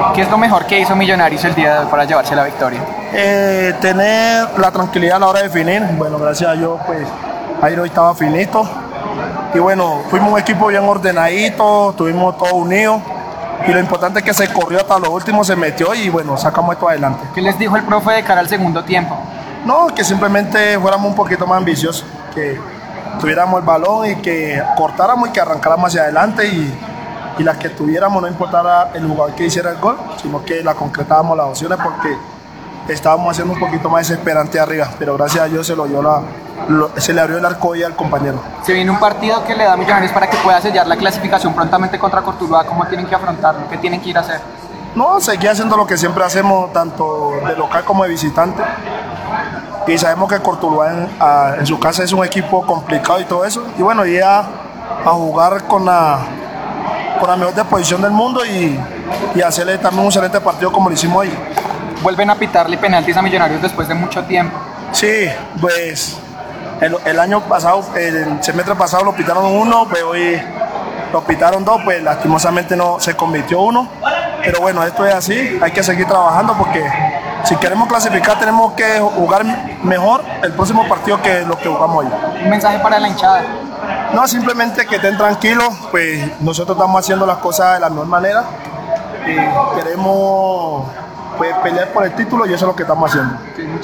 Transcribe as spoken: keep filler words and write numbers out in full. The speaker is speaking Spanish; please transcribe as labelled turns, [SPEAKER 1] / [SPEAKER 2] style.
[SPEAKER 1] ¿Qué es lo mejor que hizo Millonarios el día de hoy para llevarse la victoria?
[SPEAKER 2] Eh, tener la tranquilidad a la hora de definir. Bueno, gracias a Dios, pues ahí hoy estaba finito. Y bueno, fuimos un equipo bien ordenadito, estuvimos todos unidos. Y lo importante es que se corrió hasta lo último, se metió y bueno, sacamos esto adelante.
[SPEAKER 1] ¿Qué les dijo el profe de cara al segundo tiempo?
[SPEAKER 2] No, que simplemente fuéramos un poquito más ambiciosos, que tuviéramos el balón y que cortáramos y que arrancáramos hacia adelante y, y las que tuviéramos, no importara el jugador que hiciera el gol, sino que la concretábamos las opciones porque estábamos haciendo un poquito más desesperante arriba, pero gracias a Dios se lo dio la, lo, se le abrió el arco al compañero.
[SPEAKER 1] Se viene un partido que le da a Millonarios para que pueda sellar la clasificación prontamente contra Cortuluá. ¿Cómo tienen que afrontarlo? ¿Qué tienen que ir a hacer?
[SPEAKER 2] No, seguir haciendo lo que siempre hacemos, tanto de local como de visitante. Y sabemos que Cortuluá en, a, en su casa es un equipo complicado y todo eso. Y bueno, ir a, a jugar con la, con la mejor disposición del mundo y, y hacerle también un excelente partido como lo hicimos hoy.
[SPEAKER 1] Vuelven a pitarle penaltis a Millonarios después de mucho tiempo.
[SPEAKER 2] Sí, pues el, el año pasado, el semestre pasado lo pitaron uno, pues hoy lo pitaron dos, pues lastimosamente no se convirtió uno. Pero bueno, esto es así, hay que seguir trabajando porque si queremos clasificar tenemos que jugar mejor el próximo partido que lo que jugamos hoy.
[SPEAKER 1] Un mensaje para la hinchada.
[SPEAKER 2] No, simplemente que estén tranquilos, pues nosotros estamos haciendo las cosas de la mejor manera y queremos pues, pelear por el título y eso es lo que estamos haciendo.
[SPEAKER 1] Sí,